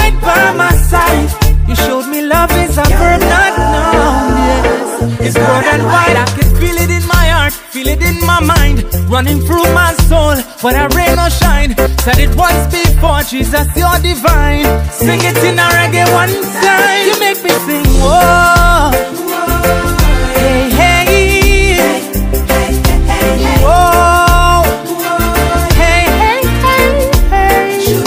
right by my side. You showed me love is a verb, not noun. Yes, it's broad and wide. I can feel it in my heart, feel it in my mind, running through my soul. When I rain or shine, said it once before, Jesus, you're divine. Sing it in a reggae one time. You make me sing, whoa, hey, hey, whoa, hey, hey, hey, hey,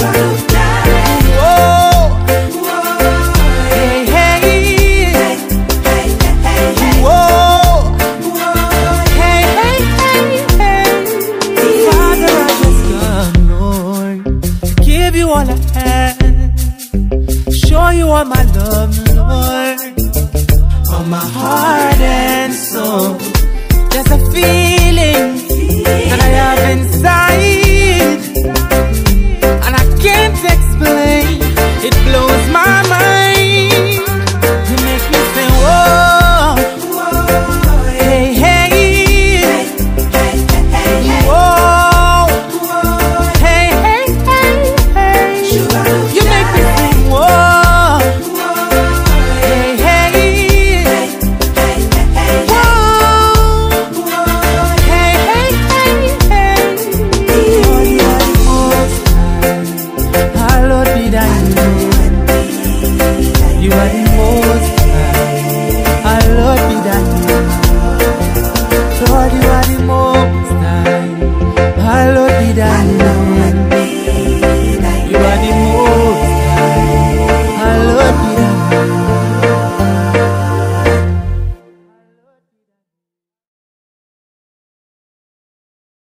whoa, hey, hey, whoa, hey, hey, hey. Father, I just come, Lord, to give you all I have, show you all my love, Lord, on my heart and soul. There's a feeling that I have inside, and I can't explain. It blows my mind. You make me say, whoa, hey, hey, whoa, hey, hey, hey, hey. You make me sing, whoa, hey, hey, whoa, hey, hey, hey, hey. Lord, you are the Most High. Hallowed be thy name. You are the